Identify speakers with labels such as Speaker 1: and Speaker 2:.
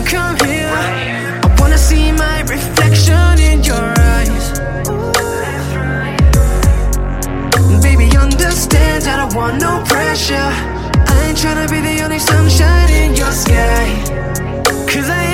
Speaker 1: come here. I wanna see my reflection in your eyes. Baby, understand that I want no pressure. I ain't tryna be the only sunshine in your sky, 'cause I